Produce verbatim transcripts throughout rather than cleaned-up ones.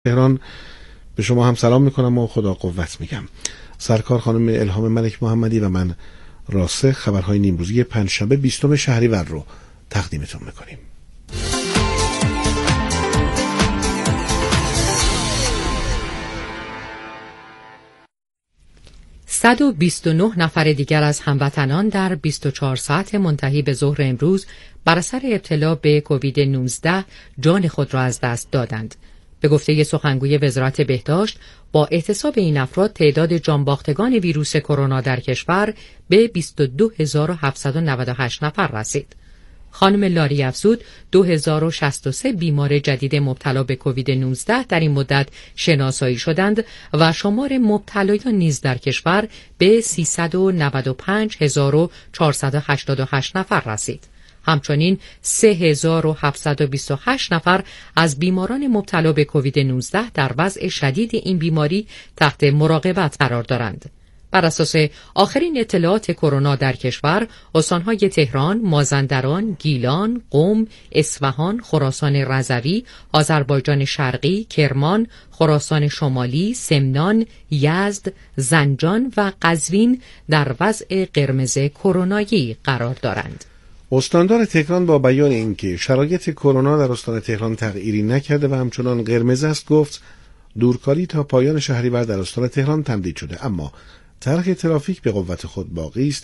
تهران به شما هم سلام میکنم و خدا قوت میگم. سرکار خانم الهام ملک محمدی و من راسخ خبرهای نیمروزی پنجشنبه بیستم شهریور رو تقدیمتون میکنیم. صد و بیست و نه نفر دیگر از هموطنان در بیست و چهار ساعت منتهی به ظهر امروز بر اثر ابتلا به کووید نوزده جان خود را از دست دادند. به گفته سخنگوی وزارت بهداشت، با احتساب این افراد تعداد جانباختگان ویروس کرونا در کشور به بیست و دو هزار و هفتصد و نود و هشت نفر رسید. خانم لاری افزود دو هزار و شصت و سه بیمار جدید مبتلا به کووید نوزده در این مدت شناسایی شدند و شمار مبتلایان نیز در کشور به سیصد و نود و پنج هزار و چهارصد و هشتاد و هشت نفر رسید. همچنین سه هزار و هفتصد و بیست و هشت نفر از بیماران مبتلا به کووید نوزده در وضع شدید این بیماری تحت مراقبت قرار دارند. بر اساس آخرین اطلاعات کرونا در کشور، استان‌های تهران، مازندران، گیلان، قم، اصفهان، خراسان رضوی، آذربایجان شرقی، کرمان، خراسان شمالی، سمنان، یزد، زنجان و قزوین در وضع قرمز کرونایی قرار دارند. استاندار تهران با بیان اینکه شرایط کرونا در استان تهران تغییری نکرده و همچنان قرمز است گفت دورکاری تا پایان شهریور در استان تهران تمدید شده، اما طرح ترافیک به قوت خود باقی است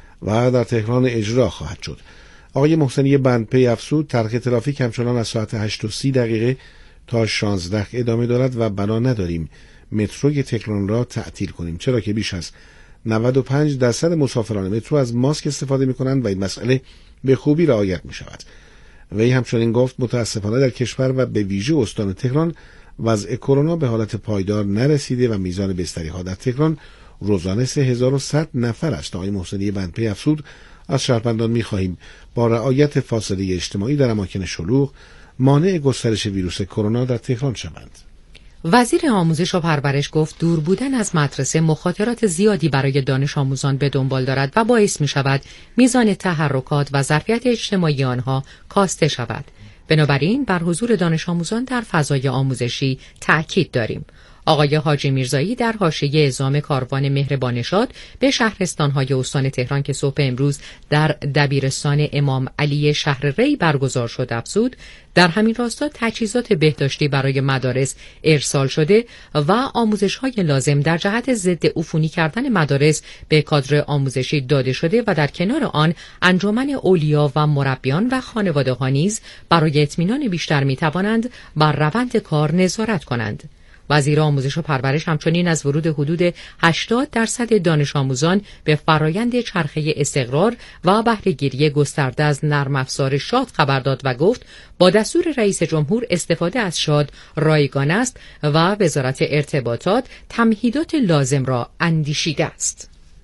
و در تهران اجرا خواهد شد. آقای محسنی بندپی افزود طرح ترافیک همچنان از ساعت هشت و سی دقیقه تا شانزده ادامه دارد و بنا نداریم متروی تهران را تعطیل کنیم، چرا که بیش از نود و پنج درصد مسافران مترو از ماسک استفاده می کنند و این مسئله به خوبی رعایت می شود. وی همچنین گفت متاسفانه در کشور و به ویژه استان تهران وضع کرونا به حالت پایدار نرسیده و میزان بستری ها در تهران روزانه سه هزار و صد نفر است. آقای محسنی بندپی افزود از شهروندان می خواهیم با رعایت فاصله اجتماعی در اماکن شلوغ مانع گسترش ویروس کرونا در تهران شوند. وزیر آموزش و پرورش گفت دور بودن از مدرسه مخاطرات زیادی برای دانش آموزان به دنبال دارد و باعث می شود میزان تحرکات و ظرفیت اجتماعی آنها کاسته شود. بنابراین بر حضور دانش آموزان در فضای آموزشی تأکید داریم. آقای حاجی میرزایی در حاشیه اعزام کاروان مهربانشاد به شهرستان‌های استان تهران که صبح امروز در دبیرستان امام علی شهر ری برگزار شد افزود در همین راستا تجهیزات بهداشتی برای مدارس ارسال شده و آموزش‌های لازم در جهت ضد عفونی کردن مدارس به کادر آموزشی داده شده و در کنار آن انجمن اولیا و مربیان و خانواده‌ها نیز برای اطمینان بیشتر می‌توانند بر روند کار نظارت کنند. وزیر آموزش و پرورش همچنین از ورود حدود هشتاد درصد دانش آموزان به فرایند چرخه استقرار و بهره‌گیری گسترده از نرم افزار شاد خبر داد و گفت با دستور رئیس جمهور استفاده از شاد رایگان است و وزارت ارتباطات تمهیدات لازم را اندیشیده است.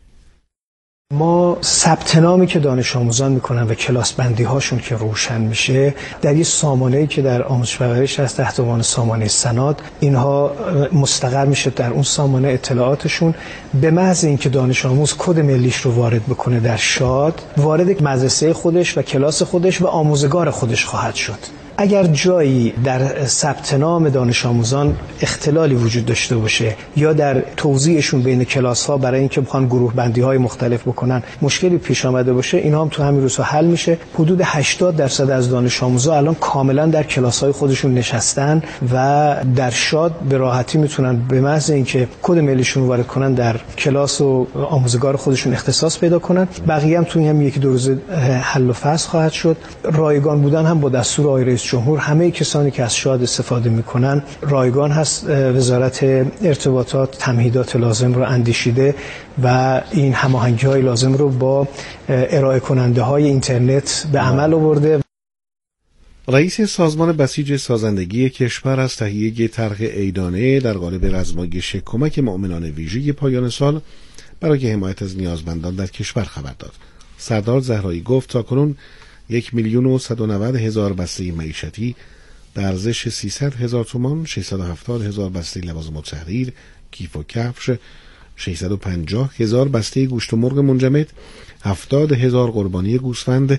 ما ثبت نامی که دانش آموزان میکنن و کلاس بندی هاشون که روشن میشه در یه سامانه‌ای که در آموزش پرورش هست تحت عنوان سامانه سناد اینها مستقر میشه در اون سامانه اطلاعاتشون. به محض اینکه دانش آموز کد ملیش رو وارد بکنه در شاد، وارد مدرسه خودش و کلاس خودش و آموزگار خودش خواهد شد. اگر جایی در ثبت نام دانش آموزان اختلالی وجود داشته باشه یا در توزیعشون بین کلاس ها برای اینکه بخوان گروه بندی های مختلف بکنن مشکلی پیش آمده باشه، اینا هم تو همین روزها حل میشه. حدود هشتاد درصد از دانش آموزا الان کاملا در کلاس های خودشون نشستن و در شاد به راحتی میتونن به محض اینکه کد ملیشون رو وارد کنن در کلاس و آموزگار خودشون اختصاص پیدا کنن. بقیه هم تو هم یکی دو روز حل و فصل خواهد شد. رایگان بودن هم با دستور آقای رئیس جمهور همه کسانی که از شاد استفاده میکنن رایگان هست. وزارت ارتباطات تمهیدات لازم رو اندیشیده و این هماهنگی های لازم رو با ارائه کننده های اینترنت به عمل آورده. رئیس سازمان بسیج سازندگی کشور از تهیه طرح عیدانه در قالب رزمایش کمک مؤمنان ویژه پایان سال برای حمایت از نیازمندان در کشور خبر داد. سردار زهرایی گفت تاکنون یک میلیون و صد و نود هزار بسته معیشتی در ارزش سیصد هزار تومان، ششصد و هفتاد هزار بسته لوازم التحریر، کیف و کفش، ششصد و پنجاه هزار بسته گوشت و مرغ منجمد، هفتاد هزار قربانی گوسفند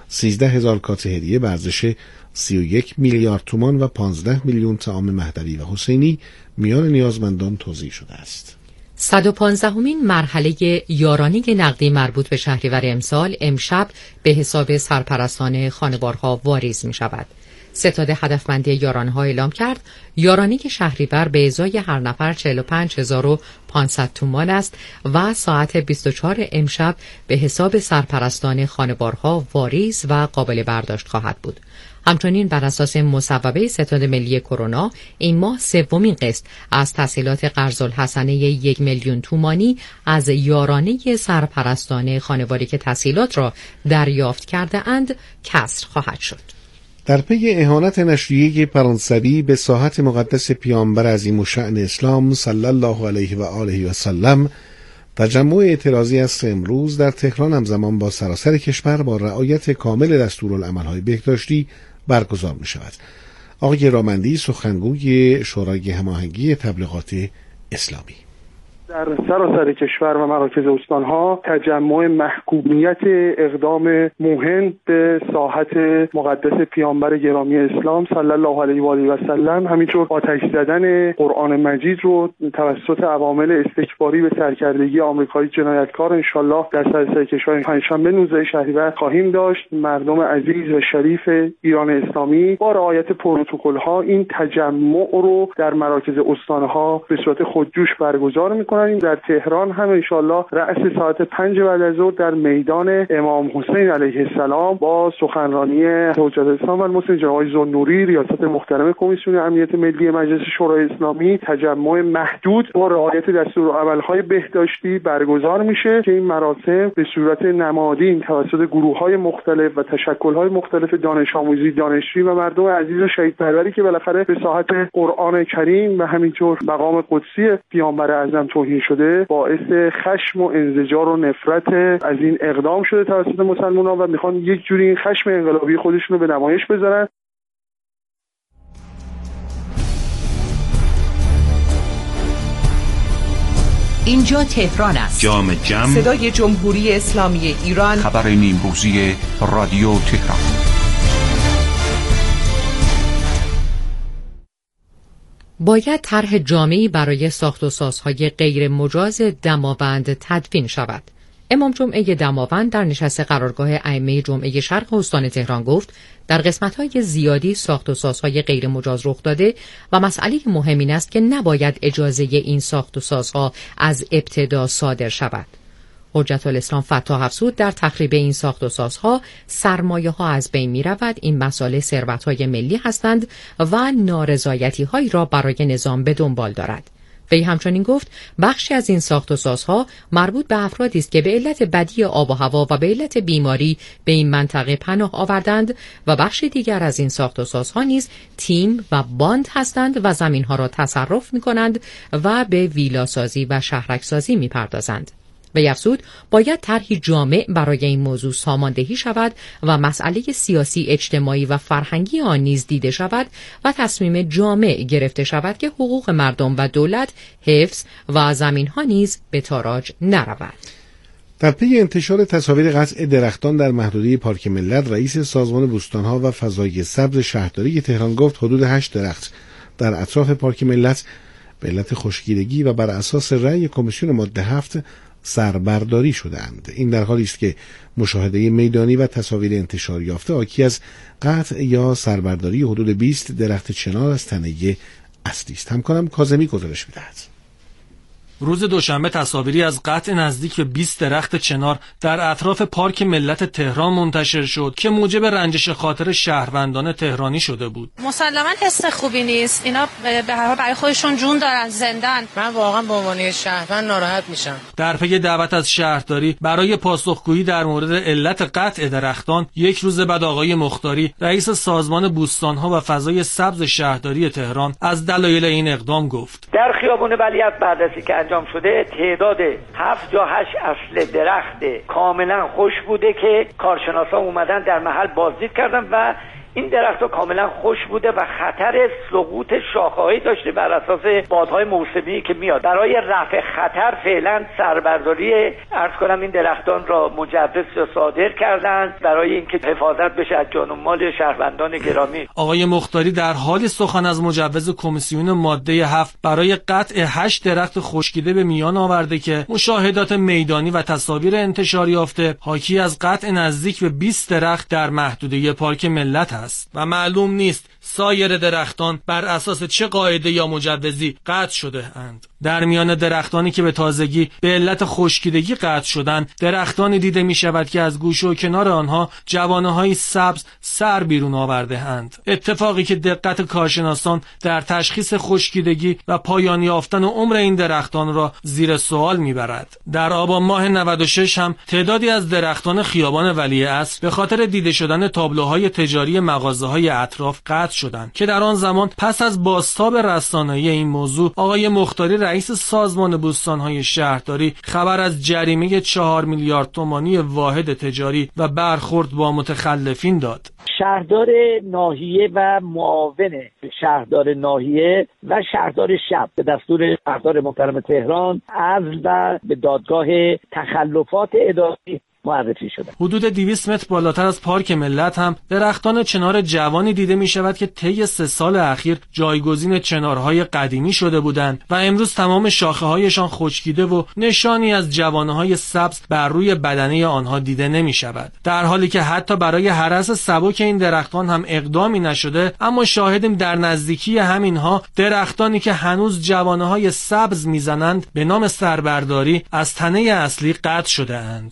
سیزده هزار کارت هدیه به ارزش سی و یک میلیارد تومان و پانزده میلیون طعام مهدوی و حسینی میان نیازمندان توزیع شده است. صد و پانزدهمین مرحله یارانه نقدی مربوط به شهریور امسال امشب به حساب سرپرستان خانوارها واریز می شود. ستاد هدفمندی یارانه‌ها اعلام کرد یارانه شهریور به ازای هر نفر چهل و پنج هزار و پانصد تومان است و ساعت بیست و چهار امشب به حساب سرپرستان خانوارها واریز و قابل برداشت خواهد بود. همچنین بر اساس مصوبه ستاد ملی کرونا این ماه سومین قسط از تسهیلات قرض الحسنه یک میلیون تومانی از یارانه سرپرستان خانواری که تسهیلات را دریافت کرده اند کسر خواهد شد. در پی اهانت نشریه فرانسوی به ساحت مقدس پیامبر عظیم الشأن اسلام صلی الله علیه و آله و سلم، تجمع اعتراضی است امروز در تهران همزمان با سراسر کشور با رعایت کامل دستورالعمل‌های بهداشتی برگزار می شود. آقای رامندی سخنگوی شورای هماهنگی تبلیغات اسلامی: در سراسر کشور و مراکز استانها تجمع محکومیت اقدام موهن به ساحت مقدس پیامبر گرامی اسلام صلی الله علیه و آله و سلم، همینطور آتش زدن قرآن مجید رو توسط عوامل استکباری به سرکردگی آمریکایی جنایتکار انشالله در سراسر کشور پنجشنبه نوزده شهریور خواهیم داشت. مردم عزیز و شریف ایران اسلامی با رعایت پروتکل‌ها این تجمع رو در مراکز استانها به صورت خودجوش برگزار می‌کنند. در تهران هم انشالله رأس ساعت پنج بعد از ظهر در میدان امام حسین علیه السلام با سخنرانی حجت الاسلام و المسلمین جناب آقای ذوالنوری ریاست محترم کمیسیون امنیت ملی مجلس شورای اسلامی، تجمع محدود با رعایت دستورالعمل‌های بهداشتی برگزار میشه که این مراسم به صورت نمادین توسط گروه‌های مختلف و تشکل‌های مختلف دانش آموزی، دانشجویی و مردم عزیز و شهیدپروری که بالاخره به ساحت قرآن کریم و همینطور مقام قدسی پیامبر اعظم توهین شده باعث خشم و انزجار و نفرت از این اقدام شده توسط مسلمانان و میخوان یک جوری این خشم انقلابی خودشون رو به نمایش بذارن. اینجا تهران است. جام جم، صدای جمهوری اسلامی ایران، خبر نیمروزی رادیو تهران. باید طرح جامعی برای ساخت و سازهای غیر مجاز دماوند تدوین شود. امام جمعه دماوند در نشست قرارگاه ائمه جمعه شرق استان تهران گفت در قسمت‌های زیادی ساخت و سازهای غیر مجاز رخ داده و مسئله مهم این است که نباید اجازه این ساخت و سازها از ابتدا صادر شود. حجت الاسلام فتاح افزود در تخریب این ساخت و سازها سرمایه ها از بین می رود. این مسائل ثروت های ملی هستند و نارضایتی هایی را برای نظام به دنبال دارد. وی همچنین گفت بخشی از این ساخت و سازها مربوط به افرادی است که به علت بدی آب و هوا و به علت بیماری به این منطقه پناه آوردند و بخش دیگر از این ساخت و سازها نیز تیم و باند هستند و زمین ها را تصرف می کنند و به ویلاسازی و شهرک سازی می پردازند. وی افزود باید طرحی جامع برای این موضوع ساماندهی شود و مسئله سیاسی، اجتماعی و فرهنگی آن نیز دیده شود و تصمیم جامع گرفته شود که حقوق مردم و دولت حفظ و زمین‌ها نیز به تاراج نرود. در پی انتشار تصاویر قطع درختان در محدوده پارک ملت، رئیس سازمان بوستان‌ها و فضای سبز شهرداری تهران گفت حدود هشت درخت در اطراف پارک ملت به علت خشکیدگی و بر اساس رأی کمیسیون ماده هفت سربرداری شدند. این در حالی است که مشاهده میدانی و تصاویر انتشار یافته حاکی از قطع یا سربرداری حدود بیست درخت چنار از تنه اصلی است. همکارم کاظمی گزارش می‌دهد. روز دوشنبه تصاویری از قطع نزدیک به بیست درخت چنار در اطراف پارک ملت تهران منتشر شد که موجب رنجش خاطر شهروندان تهرانی شده بود. مسلماً حس خوبی نیست. اینا به هر حال برای خودشون جون دارن، زندن. من واقعا به عنوان شهروند ناراحت میشم. در پی دعوت از شهرداری برای پاسخگویی در مورد علت قطع درختان، یک روز بعد آقای مختاری، رئیس سازمان بوستان‌ها و فضای سبز شهرداری تهران، از دلایل این اقدام گفت: در خیابان ولیعصر بررسی که انجام شده تعداد هفت یا هشت اصل درخت کاملا خوش بوده که کارشناسا اومدن در محل بازدید کردن و این درخت‌ها کاملا خشک بوده و خطر سقوط شاخه‌هایی داشته بر اساس بادهای موسمی که میاد. برای رفع خطر فعلا سربرداری عرض کنم این درختان را مجوز صادر کردند برای اینکه حفاظت بشه از جان و مال شهروندان گرامی. آقای مختاری در حال سخن از مجوز کمیسیون ماده هفت برای قطع هشت درخت خشکیده به میان آورده که مشاهدات میدانی و تصاویر انتشار یافته حاکی از قطع نزدیک به بیست درخت در محدوده پارک ملت است و معلوم نیست سایر درختان بر اساس چه قاعده یا مجوزی قطع شده اند. در میان درختانی که به تازگی به علت خشکیدگی قطع شدند، درختانی دیده می شود که از گوشه و کنار آنها جوانه‌های سبز سر بیرون آورده اند. اتفاقی که دقت کارشناسان در تشخیص خشکیدگی و پایان یافتن عمر این درختان را زیر سوال میبرد. در آبان ماه نود و شش هم تعدادی از درختان خیابان ولیعصر به خاطر دیده شدن تابلوهای تجاری مغازه‌های اطراف قطع شدند که در آن زمان پس از بازتاب رسانه‌ای این موضوع آقای مختاری رئیس سازمان بوستان‌های شهرداری خبر از جریمه چهار میلیارد تومانی واحد تجاری و برخورد با متخلفین داد. شهردار ناحیه و معاون شهردار ناحیه و شهردار شب به دستور شهردار محترم تهران عزل و به دادگاه تخلفات اداری معرفی شده. حدود دویست متر بالاتر از پارک ملت هم درختان چنار جوانی دیده می شود که طی سه سال اخیر جایگزین چنارهای قدیمی شده بودند و امروز تمام شاخه هایشان خشکیده و نشانی از جوانه‌های سبز بر روی بدنه آنها دیده نمی شود. در حالی که حتی برای هرس سبک این درختان هم اقدامی نشده، اما شاهدیم در نزدیکی همینها درختانی که هنوز جوانه‌های سبز میزنند به نام سربرداری از تنه اصلی قطع شده اند.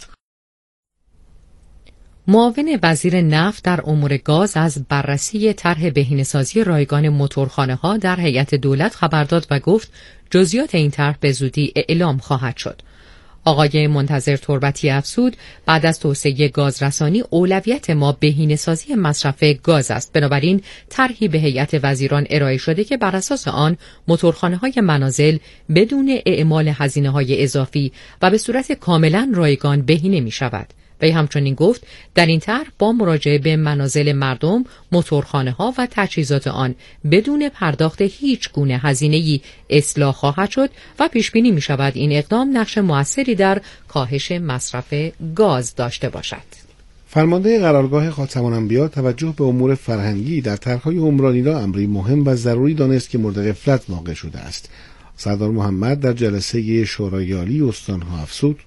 معاون وزیر نفت در امور گاز از بررسی طرح بهینه‌سازی رایگان موتورخانه‌ها در هیئت دولت خبر داد و گفت جزئیات این طرح به زودی اعلام خواهد شد. آقای منتظر تربتی افزود بعد از توسعه گازرسانی اولویت ما بهینه‌سازی مصرف گاز است. بنابراین طرحی به هیئت وزیران ارائه شده که بر اساس آن موتورخانه‌های منازل بدون اعمال هزینه‌های اضافی و به صورت کاملا رایگان بهینه می‌شود. وی همچنین گفت در این طرح با مراجعه به منازل مردم، موتورخانه‌ها و تجهیزات آن بدون پرداخت هیچ گونه هزینه‌ای اصلاح خواهد شد و پیش بینی می‌شود این اقدام نقش موثری در کاهش مصرف گاز داشته باشد. فرمانده قرارگاه خاتم‌الانبیا توجه به امور فرهنگی در طرح‌های عمرانی را امری مهم و ضروری دانست که مورد غفلت واقع شده است. سردار محمد در جلسه شورای عالی استان‌ها افزود: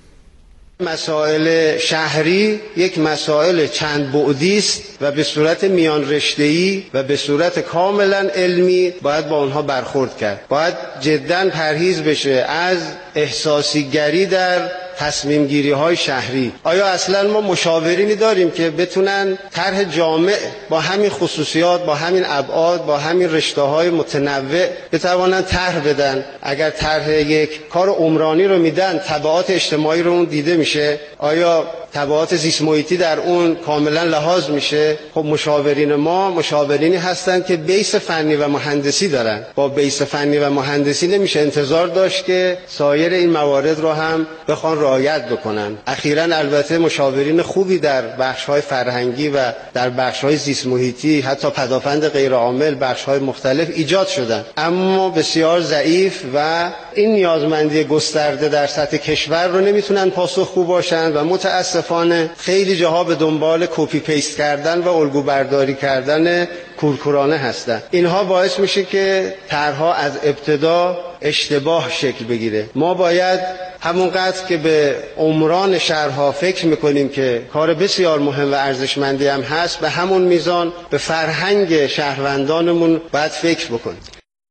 مسائل شهری یک مسائل چند بعدی است و به صورت میان رشته‌ای و به صورت کاملا علمی باید با آنها برخورد کرد. باید جداً پرهیز بشه از احساسیگری در تصمیم گیری های شهری. آیا اصلا ما مشاورینی داریم که بتونن طرح جامع با همین خصوصیات، با همین ابعاد، با همین رشته های متنوع بتوانن طرح بدن؟ اگر طرح یک کار عمرانی رو میدن، تبعات اجتماعی رو اون دیده میشه؟ آیا تبعات زیست محیطی در اون کاملا لحاظ میشه؟ خب مشاورین ما مشاورینی هستند که بیس فنی و مهندسی دارن. با بیس فنی و مهندسی نمیشه انتظار داشت که سایر این موارد رو هم بخوان رعایت بکنن. اخیراً البته مشاورین خوبی در بخش‌های فرهنگی و در بخش‌های زیست محیطی، حتی پدافند غیر عامل، بخش‌های مختلف ایجاد شدن، اما بسیار ضعیف و این نیازمندی گسترده در سطح کشور رو نمیتونن پاسخگو باشن و متاسفانه خیلی جاها به دنبال کپی پیست کردن و الگو برداری کردن کورکورانه هستن. اینها باعث میشه که طرح‌ها از ابتدا اشتباه شکل بگیره. ما باید همونقدر که به عمران شهرها فکر میکنیم که کار بسیار مهم و ارزشمندی هم هست، به همون میزان به فرهنگ شهروندانمون باید فکر بکنیم.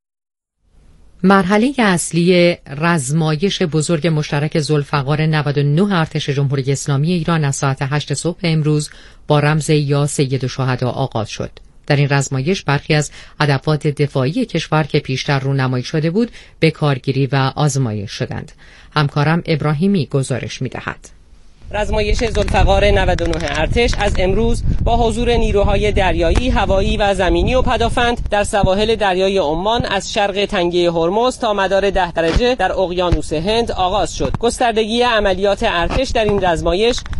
مرحله اصلی رزمایش بزرگ مشترک ذوالفقار نود و نه ارتش جمهوری اسلامی ایران از ساعت هشت صبح امروز با رمز یا سید الشهدا آغاز شد. در این رزمایش برخی از ادوات دفاعی کشور که پیشتر رونمایی شده بود به کارگیری و آزمایش شدند. همکارم ابراهیمی گزارش می‌دهد. رزمایش ذوالفقار نود و نه ارتش از امروز با حضور نیروهای دریایی، هوایی و زمینی و پدافند در سواحل دریای عمان از شرق تنگه هرمز تا مدار ده درجه در اقیانوس هند آغاز شد. گستردگی عملیات ارتش در این رزمایش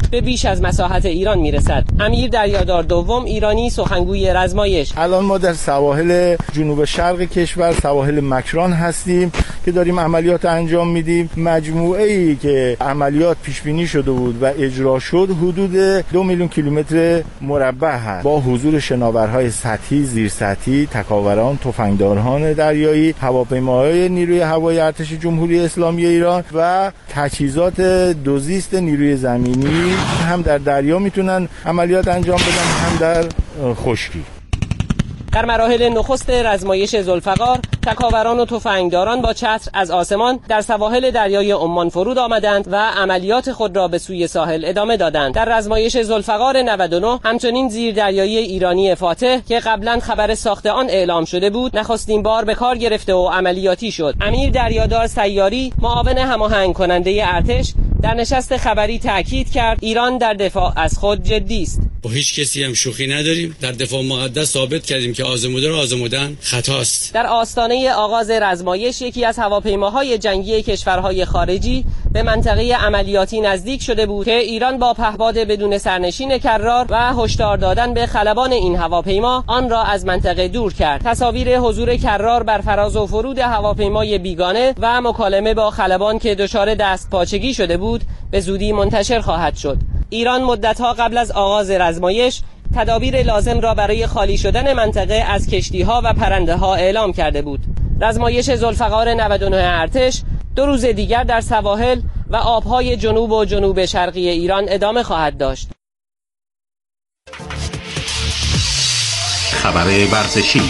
به بیش از مساحت ایران میرسد. امیر دریادار دوم ایرانی سخنگوی رزمایش: الان ما در سواحل جنوب شرق کشور، سواحل مکران هستیم که داریم عملیات انجام میدیم. مجموعه ای که عملیات پیش بینی شده بود و اجرا شد حدود دو میلیون کیلومتر مربع هست، با حضور شناورهای سطحی، زیر سطحی، تکاوران، تفنگداران دریایی، هواپیماهای نیروی هوایی ارتش جمهوری اسلامی ایران و تجهیزات دوزیست نیروی زمینی هم در دریا میتونن عملیات انجام بدن هم در خشکی. در مراحل نخست رزمایش ذوالفقار، تکاوران و تفنگداران با چتر از آسمان در سواحل دریای عمان فرود آمدند و عملیات خود را به سوی ساحل ادامه دادند. در رزمایش ذوالفقار نود و نه همچنین زیردریایی ایرانی فاتح که قبلا خبر ساخت آن اعلام شده بود، نخستین بار به کار گرفته و عملیاتی شد. امیر دریادار سیاری، معاون هماهنگ کننده ارتش، در نشست خبری تاکید کرد ایران در دفاع از خود جدی است. با هیچ کسی هم شوخی نداریم. در دفاع مقدس ثابت کردیم که آزموده را آزمودن خطاست. در آستانه آغاز رزمایش یکی از هواپیماهای جنگی کشورهای خارجی به منطقه عملیاتی نزدیک شده بود که ایران با پهپاد بدون سرنشین کرار و هشدار دادن به خلبان این هواپیما آن را از منطقه دور کرد. تصاویر حضور کرار بر فراز و فرود هواپیمای بیگانه و مکالمه با خلبان که دچار دستپاچگی شده بود به زودی منتشر خواهد شد. ایران مدت‌ها قبل از آغاز رزمایش تدابیر لازم را برای خالی شدن منطقه از کشتی‌ها و پرنده‌ها اعلام کرده بود. رزمایش ذوالفقار نود و نه ارتش دو روز دیگر در سواحل و آبهای جنوب و جنوب شرقی ایران ادامه خواهد داشت. خبر ورزشی.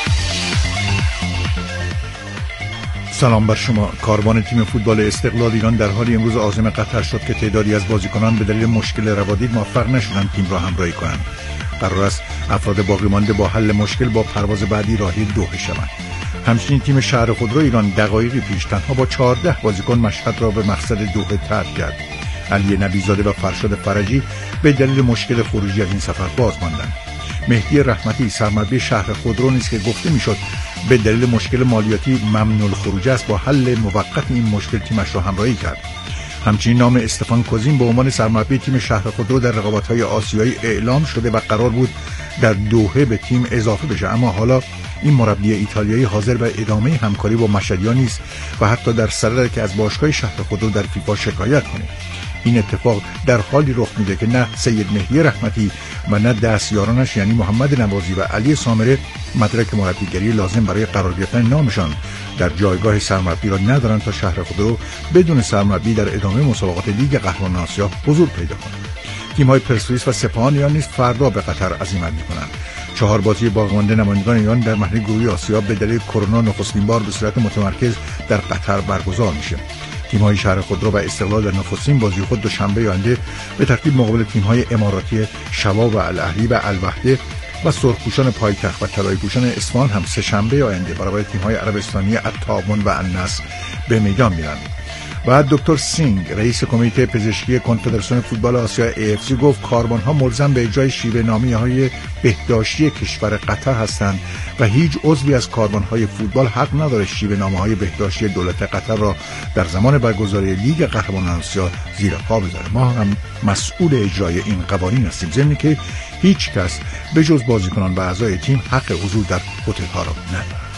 سلام بر شما. کاروان تیم فوتبال استقلال ایران در حال امروز عازم قطر شد که تعدادی از بازیکنان به دلیل مشکل روادید موفق نشدند تیم را همراهی کنند. قرار است افراد باقی مانده با حل مشکل با پرواز بعدی راهی دوحه شوند. همچنین تیم شهر خودرو ایران دقایقی پیش تنها با چهارده بازیکن مشهد را به مقصد دوحه ترک کرد. علی نبیزاده و فرشاد فرجی به دلیل مشکل خروجی از این سفر باز ماندند. مهدی رحمتی سرمربی شهر خودرو نیز که گفته میشد به دلیل مشکل مالیاتی ممنوع الخروج است، با حل موقت این مشکل تیمش را همراهی کرد. همچنین نام استفان کوزین به عنوان سرمربی تیم شهر خودرو در رقابت‌های آسیایی اعلام شده و قرار بود در دوحه به تیم اضافه بشه، اما حالا این مربی ایتالیایی حاضر به ادامه همکاری با مشهدیان نیست و حتی در صدد که از باشگاه شهر خودرو در فیفا شکایت کنه. این اتفاق در حالی رخ میده که نه سید مهدی رحمتی و نه دستیارانش یعنی محمد نوازی و علی سامره مدرک مربیگری لازم برای قرار گرفتن نامشان در جایگاه سرمربی را ندارند تا شهر خودرو بدون سرمربی در ادامه مسابقات لیگ قهرمانان آسیا حضور پیدا کنند. تیم‌های پرسپولیس و سپاهان ایران نیز فردا به قطر عزیمت می‌کنند. چهار بازی باقی مانده نمایندگان ایران در مرحله گروهی آسیا به دلیل کرونا نخستین بار به صورت متمرکز در قطر برگزار میشه. تیم‌های شهر خودرو و استقلال در نخستین بازی خود دوشنبه آینده به ترتیب مقابل تیم‌های اماراتی شوا و الاهلی و الوحده و سرخپوشان پایتخت و طلایی‌پوشان اصفهان هم سه شنبه آینده برابر تیم‌های عربستانی التعاون و النصر به میدان میرند. و دکتر سینگ رئیس کمیته پزشکی کنفدراسیون فوتبال آسیا ای اف سی گفت کاروان‌ها ملزم به اجرای شیوه‌نامه‌های بهداشتی کشور قطر هستند و هیچ عضوی از کاروان‌های فوتبال حق نداره شیوه‌نامه‌های بهداشتی دولت قطر را در زمان برگزاری لیگ قهرمانان آسیا زیر پا بذاره. ما هم مسئول اجرای این قوانین هستیم، ضمن که هیچ کس به جز بازیکنان و اعضای تیم حق حضور در هتل‌ها را ندارد.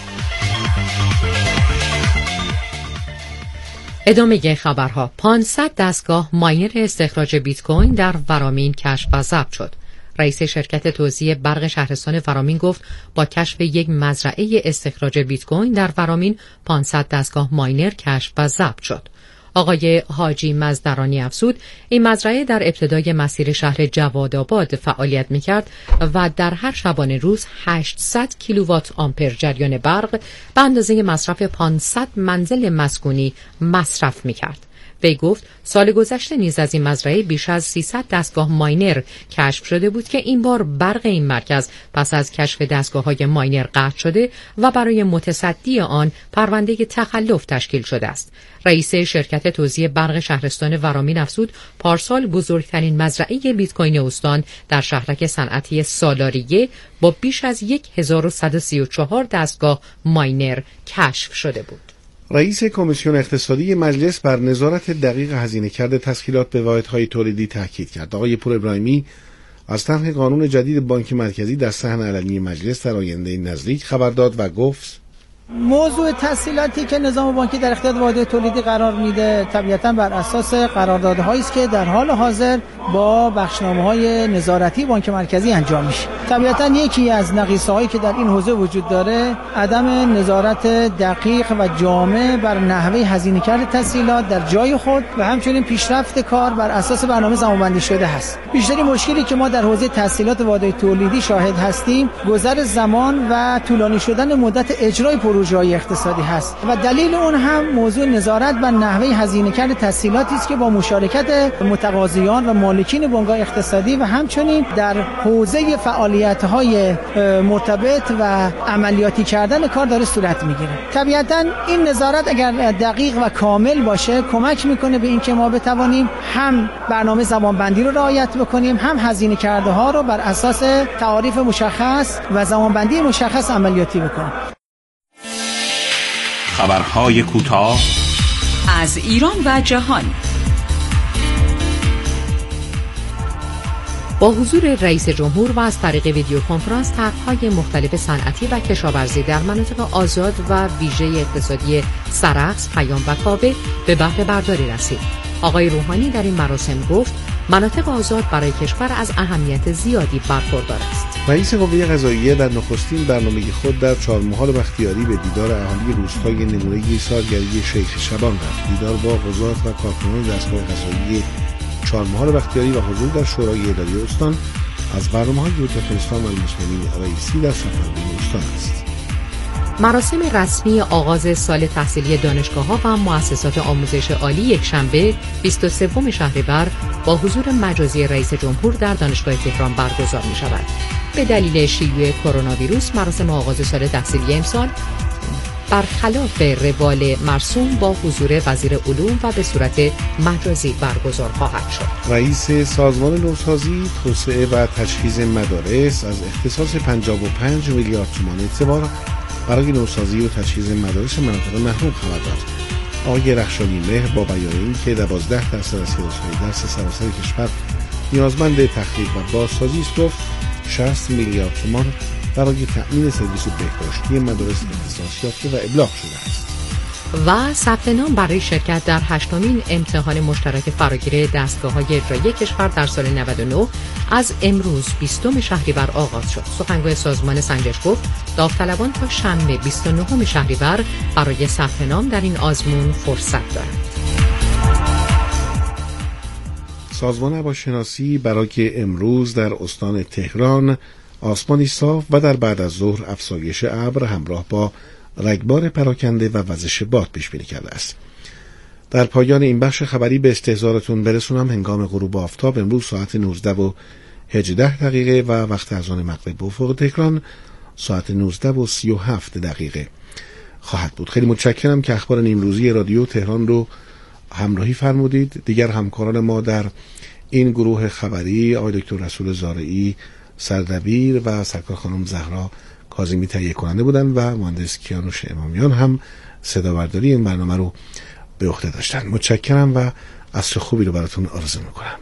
ادامه خبرها. پانصد دستگاه ماینر استخراج بیت کوین در ورامین کشف و ضبط شد. رئیس شرکت توزیع برق شهرستان ورامین گفت با کشف یک مزرعه استخراج بیت کوین در ورامین پانصد دستگاه ماینر کشف و ضبط شد. آقای حاجی مزدرانی افزود این مزرعه در ابتدای مسیر شهر جوادآباد فعالیت می‌کرد و در هر شبانه روز هشتصد کیلووات آمپر جریان برق به اندازه مصرف پانصد منزل مسکونی مصرف می‌کرد. وی گفت سال گذشته نیز از این مزرعه بیش از سیصد دستگاه ماینر کشف شده بود که این بار برق این مرکز پس از کشف دستگاه‌های ماینر قطع شده و برای متصدی آن پرونده تخلف تشکیل شده است. رئیس شرکت توزیع برق شهرستان ورامین افزود پارسال بزرگترین مزرعه بیت کوین استان در شهرک صنعتی سالاریه با بیش از هزار و صد و سی و چهار دستگاه ماینر کشف شده بود. رئیس کمیسیون اقتصادی مجلس بر نظارت دقیق هزینه کرده تسهیلات به واحدهای تولیدی تاکید کرد. آقای پور ابراهیمی از طرح قانون جدید بانک مرکزی در صحن علنی مجلس در آینده نزدیک خبر داد و گفت موضوع تسهیلاتی که نظام بانکی در اختیار واحدهای تولیدی قرار میده طبیعتاً بر اساس قراردادهایی است که در حال حاضر با بخشنامه‌های نظارتی بانک مرکزی انجام میشه. طبیعتاً یکی از نقیصه‌هایی که در این حوزه وجود داره عدم نظارت دقیق و جامع بر نحوه هزینه کرده تسهیلات در جای خود و همچنین پیشرفت کار بر اساس برنامه زمانبندی شده است. بیشترین مشکلی که ما در حوزه تسهیلات واحدهای تولیدی شاهد هستیم گذر زمان و طولانی شدن مدت اجرای پروژه‌های اقتصادی هست و دلیل اون هم موضوع نظارت بر نحوه هزینه کرده تسهیلاتی است که با مشارکت متقاضیان و مالکین بنگاه اقتصادی و همچنین در حوزه فعالیت‌های مرتبط و عملیاتی کردن کار داره صورت میگیره. طبیعتاً این نظارت اگر دقیق و کامل باشه کمک میکنه به اینکه ما بتوانیم هم برنامه زمانبندی رو رعایت بکنیم هم هزینه کرده ها رو بر اساس تعاریف مشخص و زمانبندی مشخص عملیاتی بکنیم. خبرهای کوتاه از ایران و جهان با حضور رئیس جمهور و از طریق ویدیو کنفرانس طرح‌های مختلف صنعتی و کشاورزی در مناطق آزاد و ویژه اقتصادی سرخس، پیام و کابه به بهره برداری رسید. آقای روحانی در این مراسم گفت مناطق آزاد برای کشور از اهمیت زیادی برخوردار است. رئیس قوه قضاییه در نخستین برنامه خود در چهارمحال بختیاری به دیدار اهالی روستای نمونه سالگرد شیخ شبان رفت. دیدار با قضات و کارکنان دستگاه قضایی چهارمحال بختیاری و حضور در شورای اداری استان از برنامه‌های ترکمنستان و المسلمین رئیسی در سفرنامه استان است. مراسم رسمی آغاز سال تحصیلی دانشگاه‌ها و مؤسسات آموزش عالی یکشنبه بیست و سوم شهریور با حضور مجازی رئیس جمهور در دانشگاه تهران برگزار می‌شود. به دلیل شیوع کرونا ویروس مراسم آغاز سال تحصیلی امسال برخلاف روال مرسوم با حضور وزیر علوم و به صورت مجازی برگزار خواهد شد. رئیس سازمان نوسازی، توسعه و تجهیز مدارس از اختصاص پنجاه و پنج میلیارد تومان اعتبار برای نوسازی و تجهیز مدارس مناطق محروم خبر داد. آقای رخشانی مهر با بیان اینکه دوازده درصد از کلاس‌های درس سراسر کشور نیازمند تخریب و بازسازی است گفت شصت میلیارد تومان برای تأمین سرویس بهداشتی مدارس اختصاص یافته و ابلاغ شده است. و ثبت نام برای شرکت در هشتمین امتحان مشترک فراگیر دستگاه‌های اجرایی کشور در سال نود و نه از امروز بیستم شهریور آغاز شد. سخنگوی سازمان سنجش گفت داوطلبان تا شنبه بیست و نهم شهریور برای ثبت نام در این آزمون فرصت دارند. سازمان هواشناسی برای امروز در استان تهران آسمانی صاف و در بعد از ظهر افزایش ابر همراه با رگبار پراکنده و وزش باد پیش بینی کرده است. در پایان این بخش خبری به استحضارتون برسونم هنگام غروب آفتاب امروز ساعت نوزده و هجده دقیقه و وقت اذان مغرب به افق تهران ساعت نوزده و سی و هفت دقیقه خواهد بود. خیلی متشکرم که اخبار نیمروزی رادیو تهران رو همراهی فرمودید. دیگر همکاران ما در این گروه خبری آقای دکتر رسول زارعی سردبیر و سرکار خانم زهرا کاظمی تهیه کننده بودن و مهندس کیانوش امامیان هم صدا برداری این برنامه رو به عهده داشتن. متشکرم و عصر خوبی رو براتون آرزو میکنم.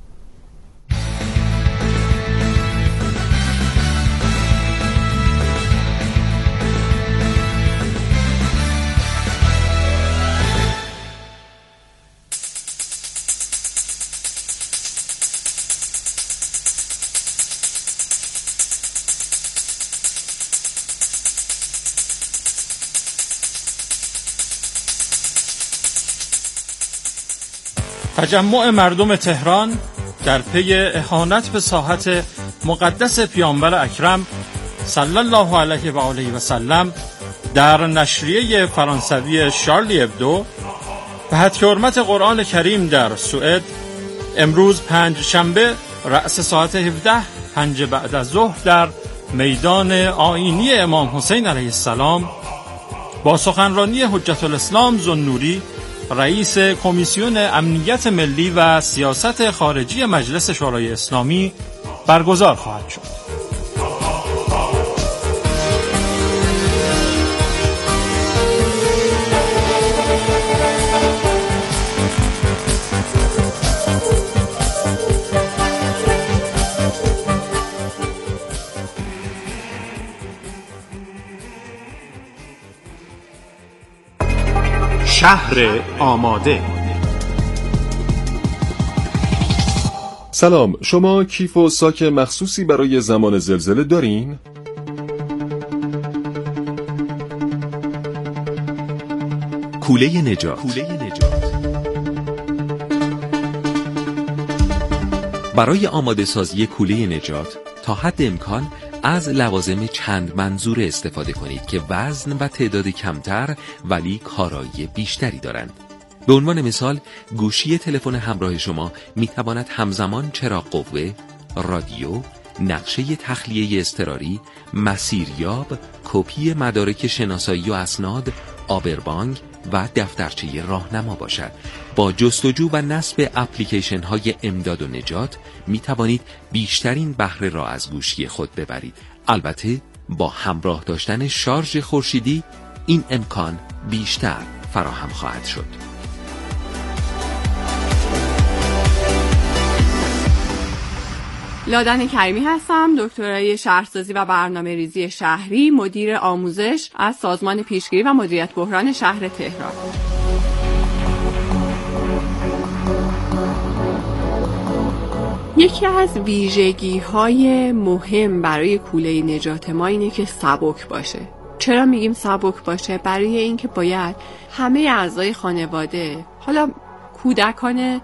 تجمع مردم تهران در پی اهانت به ساحت مقدس پیامبر اکرم صلی الله علیه و آله و سلم در نشریه فرانسوی شارلی ابدو به حد حرمت قرآن کریم در سوئد امروز پنج شنبه رأس ساعت هفده پنج بعد از ظهر در میدان آیینی امام حسین علیه السلام با سخنرانی حجت الاسلام ذوالنوری رئیس کمیسیون امنیت ملی و سیاست خارجی مجلس شورای اسلامی برگزار خواهد شد. شهر آماده. سلام، شما کیف و ساک مخصوصی برای زمان زلزله دارین؟ کوله نجات. برای آماده سازی کوله نجات تا حد امکان از لوازم چند منظوره استفاده کنید که وزن و تعداد کمتر ولی کارایی بیشتری دارند. به عنوان مثال گوشی تلفن همراه شما می تواند همزمان چراغ قوه، رادیو، نقشه تخلیه اضطراری، مسیریاب، کپی مدارک شناسایی و اسناد، آبربانگ و دفترچه راهنما باشد. با جستجو و نصب اپلیکیشن های امداد و نجات می توانید بیشترین بهره را از گوشی خود ببرید. البته با همراه داشتن شارژ خورشیدی این امکان بیشتر فراهم خواهد شد. لادن کریمی هستم، دکترای شهرسازی و برنامه ریزی شهری، مدیر آموزش از سازمان پیشگیری و مدیریت بحران شهر تهران. یکی از ویژگی‌های مهم برای کوله نجات ما اینه که سبک باشه. چرا میگیم سبک باشه؟ برای اینکه باید همه اعضای خانواده، حالا کودکان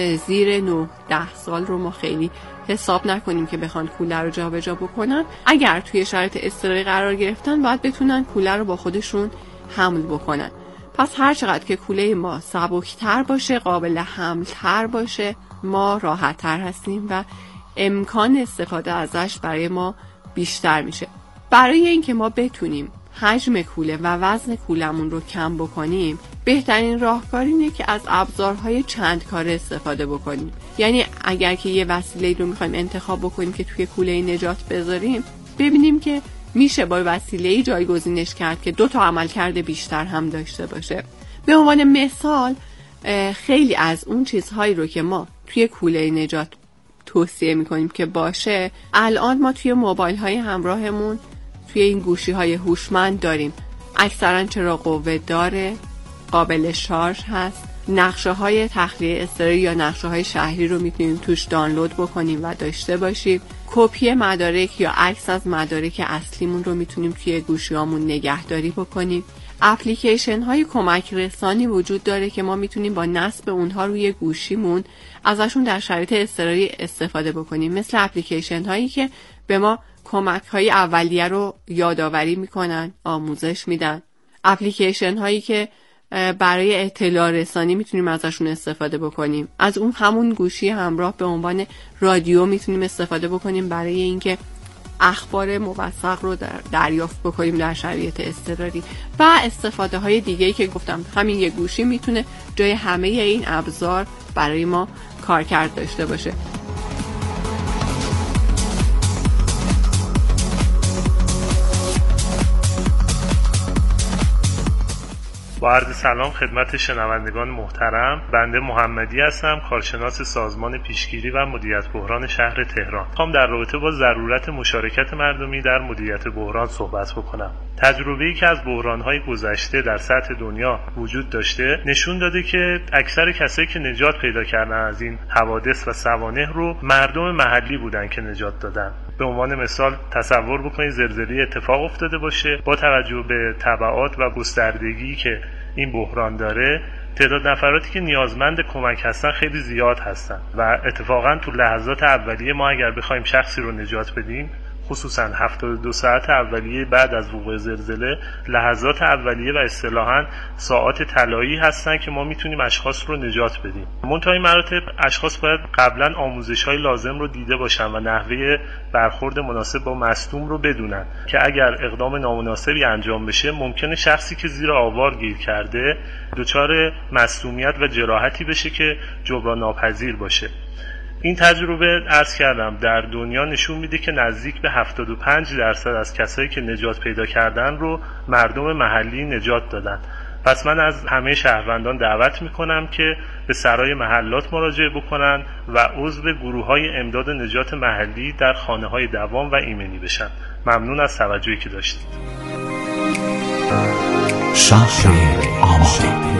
زیر نه ده سال رو ما خیلی حساب نکنیم که بخوان کوله رو جابجا بکنن، اگر توی شرایط اضطراری قرار گرفتن باید بتونن کوله رو با خودشون حمل بکنن. پس هر چقدر که کوله ما سبکتر باشه، قابل حملتر باشه، ما راحت‌تر هستیم و امکان استفاده ازش برای ما بیشتر میشه. برای اینکه ما بتونیم حجم کوله و وزن کولمون رو کم بکنیم، بهترین راهکار اینه که از ابزارهای چند کاره استفاده بکنیم. یعنی اگر که یه وسیله رو میخوایم انتخاب بکنیم که توی کوله نجات بذاریم، ببینیم که میشه با وسیله‌ای جایگزینش کرد که دو تا عملکرد بیشتر هم داشته باشه. به عنوان مثال خیلی از اون چیزهایی رو که ما توی کوله نجات توصیه میکنیم که باشه، الان ما توی موبایل های همراهمون توی این گوشی های هوشمند داریم. اکثرا چراغ قوه داره، قابل شارژ هست، نقشه های تخلیه اضطراری یا نقشه های شهری رو میتونیم توش دانلود بکنیم و داشته باشیم. کپی مدارک یا عکس از مدارک اصلیمون رو میتونیم توی گوشیامون نگهداری بکنیم. اپلیکیشن های کمک رسانی وجود داره که ما میتونیم با نصب اونها روی گوشیمون ازشون در شرایط اضطراری استفاده بکنیم، مثل اپلیکیشن هایی که به ما کمک های اولیه رو یادآوری میکنن، آموزش میدن. اپلیکیشن هایی که برای اطلاع رسانی میتونیم ازشون استفاده بکنیم. از اون همون گوشی همراه به عنوان رادیو میتونیم استفاده بکنیم برای اینکه اخبار موثق رو در دریافت بکنیم در شرایط اضطراری. و استفاده های دیگه‌ای که گفتم، همین یه گوشی میتونه جای همه این ابزار برای ما کارکرد داشته باشه. با عرض سلام خدمت شنوندگان محترم، بنده محمدی هستم، کارشناس سازمان پیشگیری و مدیریت بحران شهر تهران. میخوام در رابطه با ضرورت مشارکت مردمی در مدیریت بحران صحبت بکنم. تجربه‌ای که از بحران‌های گذشته در سطح دنیا وجود داشته نشون داده که اکثر کسایی که نجات پیدا کردن از این حوادث و سوانح رو مردم محلی بودن که نجات دادن. به عنوان مثال تصور بکنید زلزله اتفاق افتاده باشه، با توجه به تبعات و گستردگی که این بحران داره، تعداد نفراتی که نیازمند کمک هستن خیلی زیاد هستن و اتفاقا تو لحظات اولیه ما اگر بخوایم شخصی رو نجات بدیم، خصوصا هفتاد و دو ساعت اولیه بعد از وقوع زلزله، لحظات اولیه و اصطلاحاً ساعات طلایی هستن که ما میتونیم اشخاص رو نجات بدیم. منتهای مراتب اشخاص باید قبلا آموزش‌های لازم رو دیده باشن و نحوه برخورد مناسب با مصدوم رو بدونن که اگر اقدام نامناسبی انجام بشه ممکنه شخصی که زیر آوار گیر کرده دچار مصدومیت و جراحتی بشه که جبران ناپذیر باشه. این تجربه عرض کردم در دنیا نشون میده که نزدیک به هفتاد و پنج درصد از کسایی که نجات پیدا کردن رو مردم محلی نجات دادن. پس من از همه شهروندان دعوت میکنم که به سرای محلات مراجعه بکنن و عضو گروه‌های امداد نجات محلی در خانه‌های دوام و ایمنی بشن. ممنون از توجهی که داشتید. شهر آماده.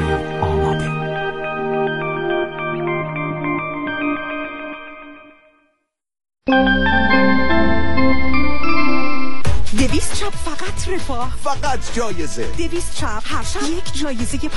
دویست چاپ فقط رفاه، فقط جایزه. دویست چاپ هر شب یک جایزه